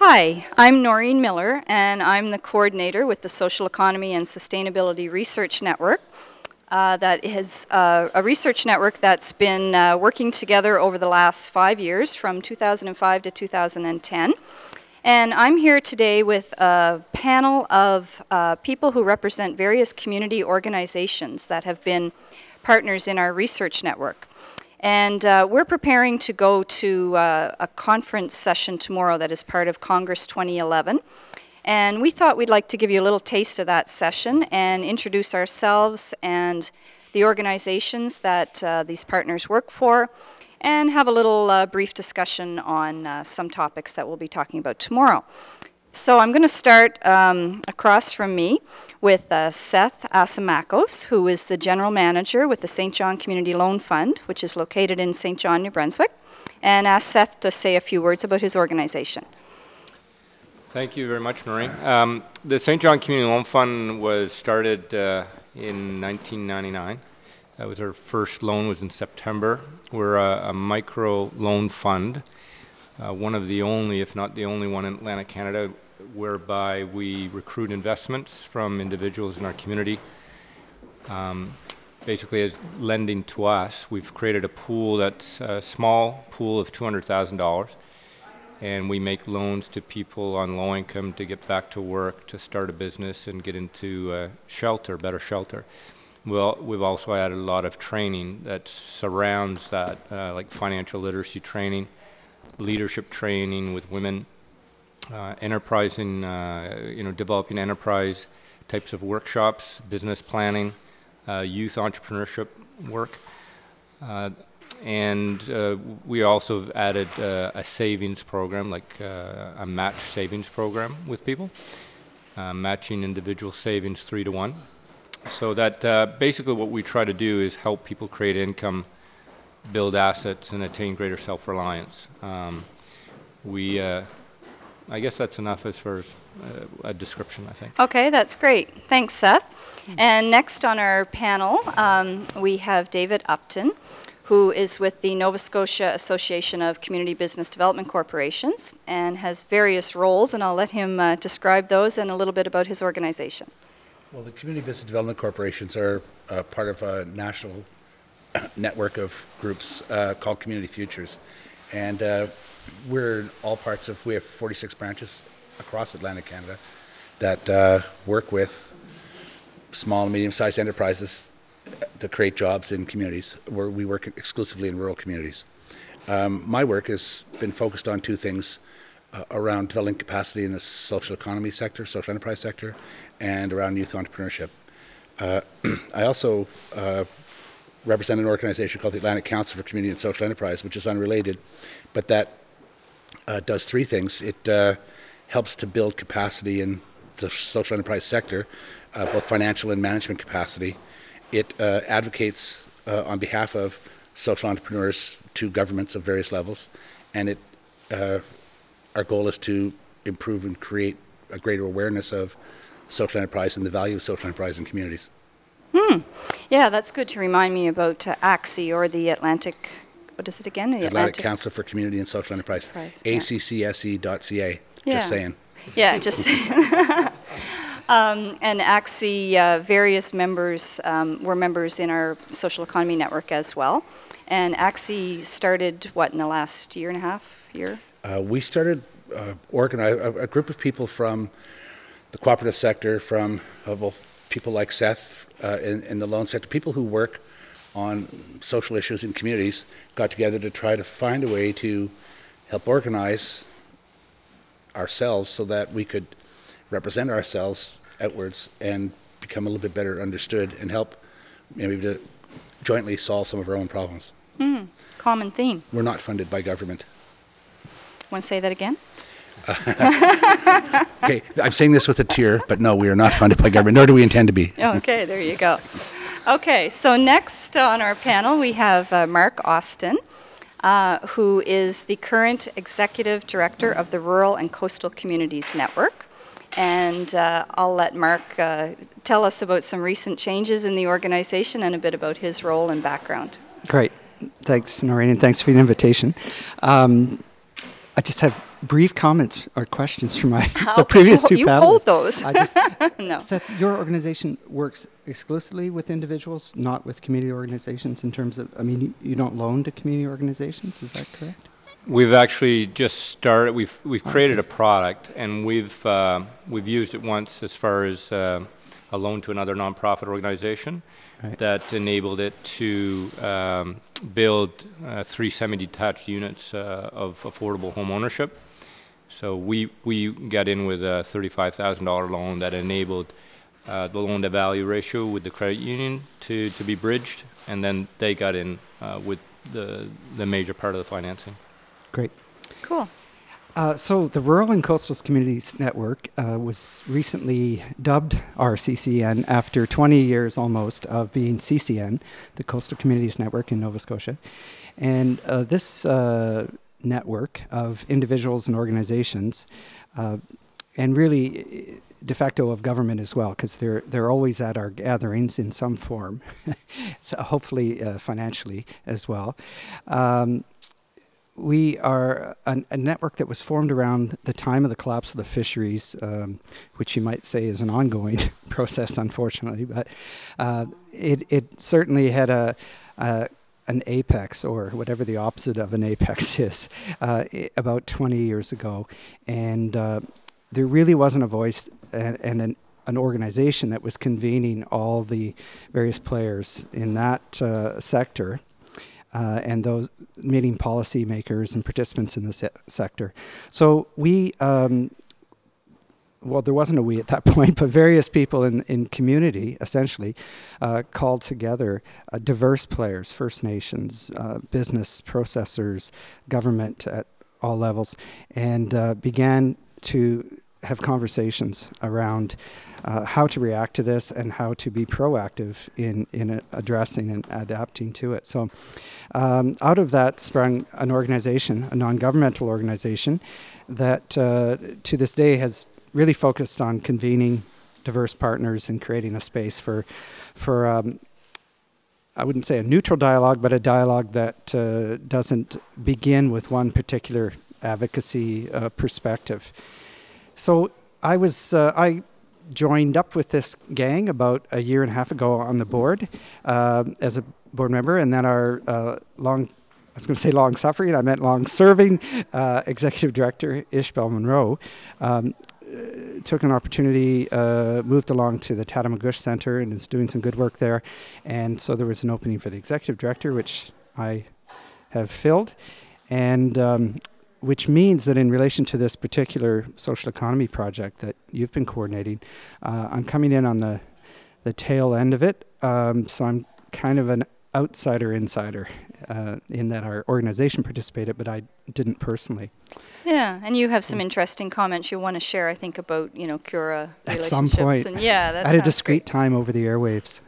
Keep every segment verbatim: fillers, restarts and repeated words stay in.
Hi, I'm Noreen Miller, and I'm the coordinator with the Social Economy and Sustainability Research Network. Uh, that is uh, a research network that's been uh, working together over the last five years, from two thousand five to two thousand ten. And I'm here today with a panel of uh, people who represent various community organizations that have been partners in our research network. And uh, we're preparing to go to uh, a conference session tomorrow that is part of Congress twenty eleven. And we thought we'd like to give you a little taste of that session and introduce ourselves and the organizations that uh, these partners work for, and have a little uh, brief discussion on uh, some topics that we'll be talking about tomorrow. So I'm going to start um, across from me with uh, Seth Asimakos, who is the General Manager with the Saint John Community Loan Fund, which is located in Saint John, New Brunswick, and ask Seth to say a few words about his organization. Thank you very much, Noreen. Um, the Saint John Community Loan Fund was started uh, in nineteen ninety-nine. That was our first loan, was in September. We're a, a micro loan fund, uh, one of the only, if not the only one in Atlantic Canada, whereby we recruit investments from individuals in our community. Um, basically, as lending to us, we've created a pool that's a small pool of two hundred thousand dollars. And we make loans to people on low income to get back to work, to start a business and get into uh, shelter, better shelter. Well, we've also added a lot of training that surrounds that, uh, like financial literacy training, leadership training with women, uh, enterprising, uh, you know, developing enterprise types of workshops, business planning, uh, youth entrepreneurship work. Uh, And uh, we also have added uh, a savings program, like uh, a match savings program with people, uh, matching individual savings three to one. So that uh, basically what we try to do is help people create income, build assets, and attain greater self-reliance. Um, we, uh, I guess that's enough as far as uh, a description, I think. Okay, that's great. Thanks, Seth. And next on our panel, um, we have David Upton, who is with the Nova Scotia Association of Community Business Development Corporations and has various roles, and I'll let him uh, describe those and a little bit about his organization. Well, the Community Business Development Corporations are uh, part of a national network of groups uh, called Community Futures. And uh, we're in all parts of, we have forty-six branches across Atlantic Canada that uh, work with small and medium-sized enterprises to create jobs in communities, where we work exclusively in rural communities. Um, my work has been focused on two things uh, around developing capacity in the social economy sector, social enterprise sector, and around youth entrepreneurship. Uh, I also uh, represent an organization called the Atlantic Council for Community and Social Enterprise, which is unrelated, but that uh, does three things. It uh, helps to build capacity in the social enterprise sector, uh, both financial and management capacity. It uh, advocates uh, on behalf of social entrepreneurs to governments of various levels, and it uh, our goal is to improve and create a greater awareness of social enterprise and the value of social enterprise in communities. Hmm. Yeah, that's good to remind me about uh, A C C, or the Atlantic, what is it again? The Atlantic, Atlantic Council for Community and Social Enterprise, Enterprise, A C C S E dot C A, yeah. just saying. Yeah, just saying. Um, and A C C, uh, various members um, were members in our social economy network as well. And A C C started, what, in the last year and a half, year? Uh, we started uh, organize a, a group of people from the cooperative sector, from uh, well, people like Seth uh, in, in the loan sector, people who work on social issues in communities, got together to try to find a way to help organize ourselves so that we could represent ourselves outwards and become a little bit better understood and help maybe to jointly solve some of our own problems. Mm, common theme. We're not funded by government. Want to say that again? Okay, I'm saying this with a tear, but no, we are not funded by government, nor do we intend to be. Okay, there you go. Okay, so next on our panel we have uh, Mark Austin, uh, who is the current Executive Director of the Rural and Coastal Communities Network. And uh, I'll let Mark uh, tell us about some recent changes in the organization and a bit about his role and background. Great. Thanks, Noreen, and thanks for the invitation. Um, I just have brief comments or questions from my How the can previous you, two you panelists. hold those. I just, No. Seth, your organization works exclusively with individuals, not with community organizations in terms of, I mean, you, you don't loan to community organizations, is that correct? We've actually just started. We've we've created Okay. a product, and we've uh, we've used it once as far as uh, a loan to another nonprofit organization Right. that enabled it to um, build uh, three semi-detached units uh, of affordable home ownership. So we we got in with a thirty-five thousand dollar loan that enabled uh, the loan to value ratio with the credit union to to be bridged, and then they got in uh, with the the major part of the financing. Great. Cool. Uh, so the Rural and Coastal Communities Network uh, was recently dubbed R C C N after twenty years almost of being C C N, the Coastal Communities Network in Nova Scotia. And uh, this uh, network of individuals and organizations, uh, and really de facto of government as well, because they're they're always at our gatherings in some form, so hopefully uh, financially as well. Um, We are a, a network that was formed around the time of the collapse of the fisheries, um, which you might say is an ongoing process, unfortunately. But uh, it, it certainly had a, a an apex, or whatever the opposite of an apex is, uh, I- about twenty years ago. And uh, there really wasn't a voice and, and an, an organization that was convening all the various players in that uh, sector. Uh, and those meeting policymakers and participants in the se- sector. So we, um, well, there wasn't a we at that point, but various people in, in community, essentially, uh, called together uh, diverse players, First Nations, uh, business processors, government at all levels, and uh, began to have conversations around uh, how to react to this and how to be proactive in, in uh, addressing and adapting to it. So um, out of that sprung an organization, a non-governmental organization that uh, to this day has really focused on convening diverse partners and creating a space for, for um, I wouldn't say a neutral dialogue, but a dialogue that uh, doesn't begin with one particular advocacy uh, perspective. So I was uh, I joined up with this gang about a year and a half ago on the board uh, as a board member, and then our uh, long, I was going to say long suffering, I meant long serving uh, executive director, Ishbel Monroe, um, uh, took an opportunity, uh, moved along to the Tatamagouche Center and is doing some good work there. And so there was an opening for the executive director, which I have filled. And um, which means that in relation to this particular social economy project that you've been coordinating, uh, I'm coming in on the, the tail end of it. Um, so I'm kind of an outsider insider uh, in that our organization participated, but I didn't personally. Yeah, and you have So- some interesting comments you want to share, I think, about, you know, Cura At some relationships. point. And yeah, that At a sounds discrete great. time over the airwaves.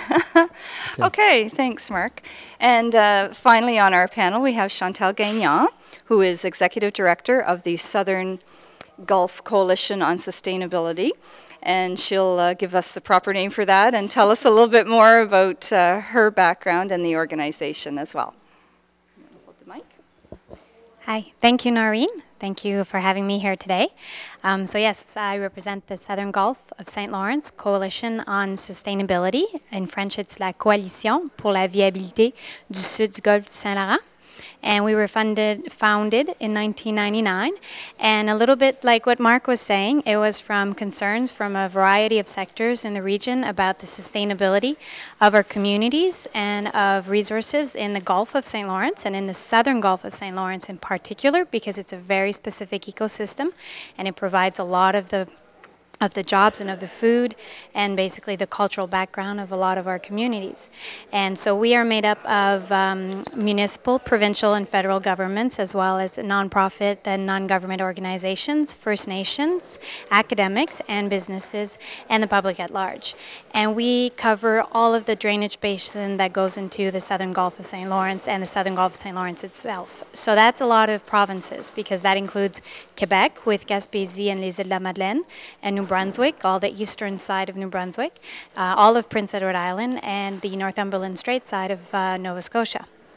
Okay, thanks, Mark. And uh, finally on our panel, we have Chantal Gagnon, who is Executive Director of the Southern Gulf Coalition on Sustainability. And she'll uh, give us the proper name for that and tell us a little bit more about uh, her background and the organization as well. You wanna hold the mic? Hi, thank you, Noreen. Thank you for having me here today. Um, so yes, I represent the Southern Gulf of Saint Lawrence Coalition on Sustainability. In French, it's la Coalition pour la viabilité du Sud du Golfe du Saint-Laurent. And we were funded, founded in nineteen ninety-nine. And a little bit like what Mark was saying, it was from concerns from a variety of sectors in the region about the sustainability of our communities and of resources in the Gulf of Saint Lawrence and in the Southern Gulf of Saint Lawrence in particular, because it's a very specific ecosystem and it provides a lot of the of the jobs and of the food and basically the cultural background of a lot of our communities. And so we are made up of um, municipal, provincial, and federal governments, as well as nonprofit and non-government organizations, First Nations, academics, and businesses, and the public at large. And we cover all of the drainage basin that goes into the Southern Gulf of Saint Lawrence and the Southern Gulf of Saint Lawrence itself. So that's a lot of provinces, because that includes Quebec with Gaspésie and les Îles de la Madeleine, and New Brunswick, all the eastern side of New Brunswick, uh, all of Prince Edward Island, and the Northumberland Strait side of uh, Nova Scotia.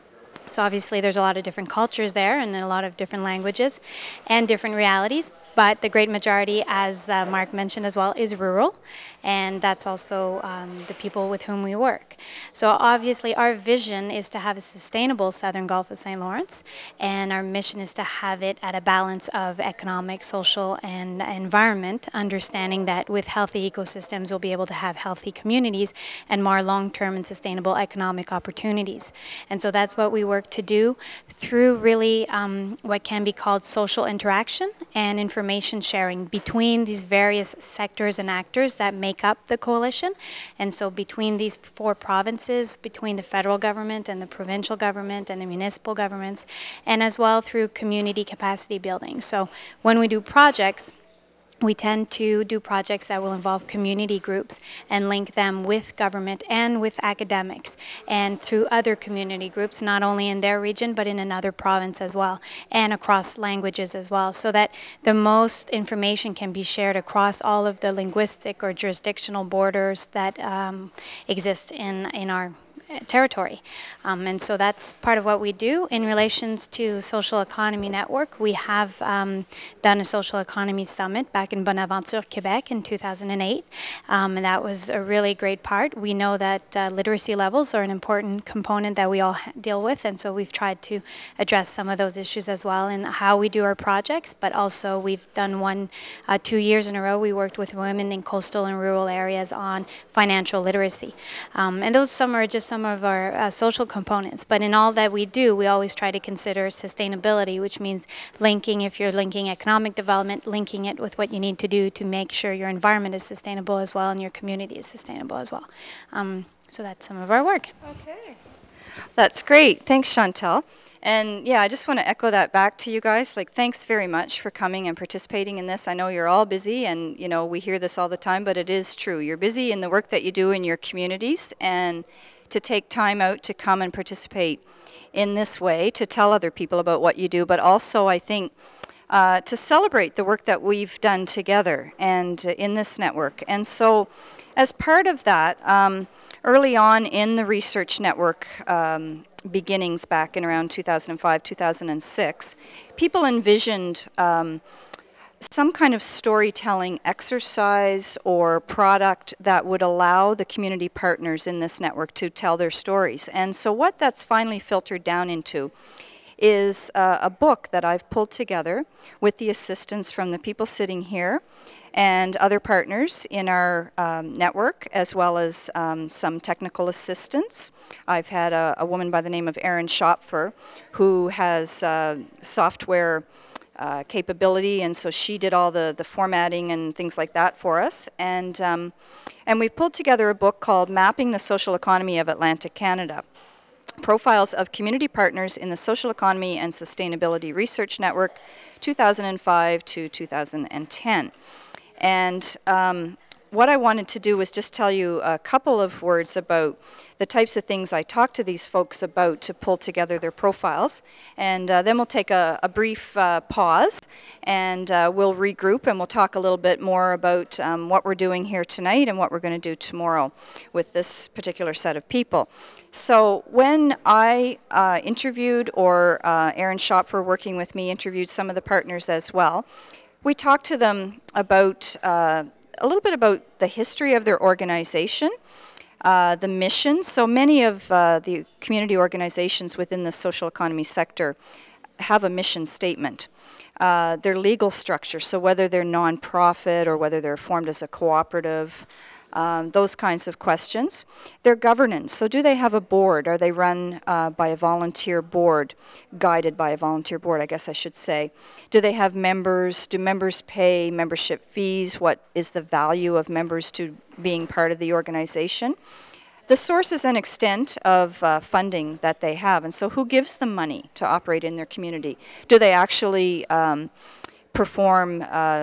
So obviously there's a lot of different cultures there and a lot of different languages and different realities. But the great majority, as uh, Mark mentioned as well, is rural, and that's also um, the people with whom we work. So obviously our vision is to have a sustainable Southern Gulf of Saint Lawrence, and our mission is to have it at a balance of economic, social, and environment, understanding that with healthy ecosystems we'll be able to have healthy communities and more long-term and sustainable economic opportunities. And so that's what we work to do through really um, what can be called social interaction and information sharing between these various sectors and actors that make up the coalition. And so between these four provinces, between the federal government and the provincial government and the municipal governments, and as well through community capacity building. So when we do projects, we tend to do projects that will involve community groups and link them with government and with academics and through other community groups, not only in their region but in another province as well, and across languages as well, so that the most information can be shared across all of the linguistic or jurisdictional borders that um, exist in, in our territory. Um, and so that's part of what we do. In relations to Social Economy Network, we have um, done a Social Economy Summit back in Bonaventure, Quebec in two thousand eight, um, and that was a really great part. We know that uh, literacy levels are an important component that we all ha- deal with, and so we've tried to address some of those issues as well in how we do our projects, but also we've done one, uh, two years in a row, we worked with women in coastal and rural areas on financial literacy. Um, and those some are just some of our uh, social components, but in all that we do, we always try to consider sustainability, which means linking, if you're linking economic development, linking it with what you need to do to make sure your environment is sustainable as well and your community is sustainable as well. Um, so that's some of our work. Okay. That's great. Thanks, Chantal. And yeah, I just want to echo that back to you guys. Like, thanks very much for coming and participating in this. I know you're all busy, and you know we hear this all the time, but it is true. You're busy in the work that you do in your communities, and to take time out to come and participate in this way, to tell other people about what you do, but also I think uh, to celebrate the work that we've done together and uh, in this network. And so as part of that, um, early on in the research network um, beginnings back in around two thousand five, two thousand six, people envisioned um, some kind of storytelling exercise or product that would allow the community partners in this network to tell their stories. And so what that's finally filtered down into is uh, a book that I've pulled together with the assistance from the people sitting here and other partners in our um, network, as well as um, some technical assistance. I've had a, a woman by the name of Erin Schopfer who has uh, software Uh, capability, and so she did all the, the formatting and things like that for us. And, um, and we pulled together a book called Mapping the Social Economy of Atlantic Canada, Profiles of Community Partners in the Social Economy and Sustainability Research Network, two thousand five to two thousand ten. And um, what I wanted to do was just tell you a couple of words about the types of things I talked to these folks about to pull together their profiles. And uh, then we'll take a, a brief uh, pause, and uh, we'll regroup, and we'll talk a little bit more about um, what we're doing here tonight and what we're going to do tomorrow with this particular set of people. So when I uh, interviewed, or uh, Erin Schopfer working with me interviewed some of the partners as well, we talked to them about uh, a little bit about the history of their organization, uh, the mission. So many of uh, the community organizations within the social economy sector have a mission statement. Uh, their legal structure, so whether they're nonprofit or whether they're formed as a cooperative, um, those kinds of questions. Their governance, so do they have a board? Are they run uh, by a volunteer board, guided by a volunteer board, I guess I should say? Do they have members? Do members pay membership fees? What is the value of members to being part of the organization? The sources and extent of uh, funding that they have, and so who gives them money to operate in their community? Do they actually um, perform uh,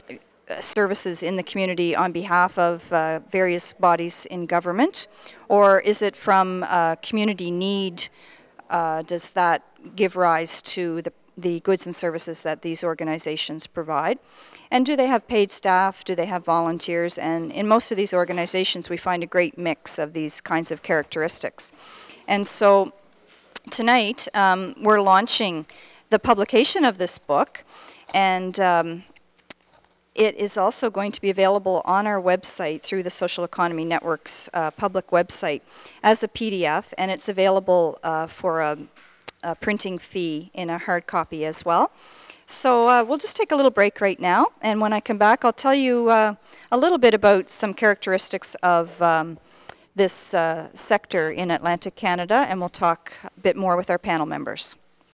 services in the community on behalf of uh, various bodies in government, or is it from uh, community need? Uh, does that give rise to the, the goods and services that these organizations provide? And do they have paid staff? Do they have volunteers? And in most of these organizations, we find a great mix of these kinds of characteristics. And so tonight um, we're launching the publication of this book, and um, it is also going to be available on our website through the Social Economy Network's uh, public website as a P D F, and it's available uh, for a, a printing fee in a hard copy as well. So uh, we'll just take a little break right now, and when I come back, I'll tell you uh, a little bit about some characteristics of um, this uh, sector in Atlantic Canada, and we'll talk a bit more with our panel members.